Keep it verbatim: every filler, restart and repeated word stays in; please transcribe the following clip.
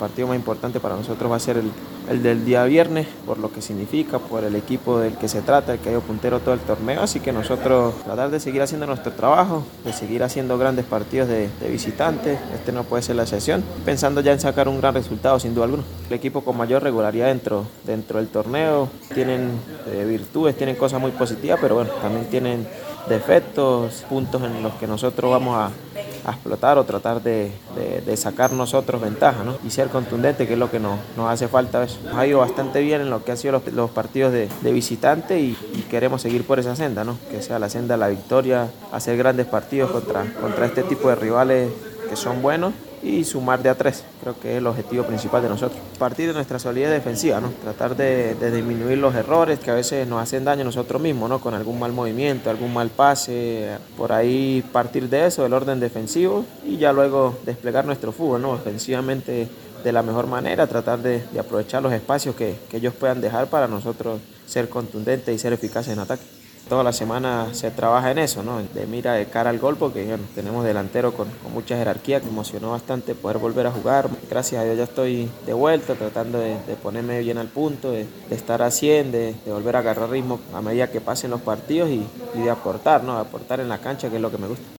partido más importante para nosotros va a ser el, el del día viernes, por lo que significa, por el equipo del que se trata, el que ha ido puntero todo el torneo, así que nosotros tratar de seguir haciendo nuestro trabajo, de seguir haciendo grandes partidos de, de visitantes, este no puede ser la excepción, pensando ya en sacar un gran resultado sin duda alguna. El equipo con mayor regularidad dentro, dentro del torneo, tienen eh, virtudes, tienen cosas muy positivas, pero bueno, también tienen defectos, puntos en los que nosotros vamos a, a explotar o tratar de, de, de sacar nosotros ventaja, ¿no? Y ser contundente, que es lo que nos, nos hace falta a veces. Nos ha ido bastante bien en lo que han sido los, los partidos de, de visitante y, y queremos seguir por esa senda, ¿no? Que sea la senda de la victoria, hacer grandes partidos contra, contra este tipo de rivales que son buenos y sumar de a tres, creo que es el objetivo principal de nosotros. Partir de nuestra solidez defensiva, ¿no? Tratar de, de disminuir los errores que a veces nos hacen daño a nosotros mismos, ¿no? Con algún mal movimiento, algún mal pase, por ahí partir de eso, del orden defensivo y ya luego desplegar nuestro fútbol, ¿no? Ofensivamente de la mejor manera, tratar de, de aprovechar los espacios que, que ellos puedan dejar para nosotros ser contundentes y ser eficaces en ataque. Toda la semana se trabaja en eso, ¿no? De mira de cara al gol, porque bueno, tenemos delantero con, con mucha jerarquía, que me emocionó bastante poder volver a jugar. Gracias a Dios ya estoy de vuelta, tratando de, de ponerme bien al punto, de, de estar a cien, de, de volver a agarrar ritmo a medida que pasen los partidos y, y de aportar, ¿no? Aportar en la cancha, que es lo que me gusta.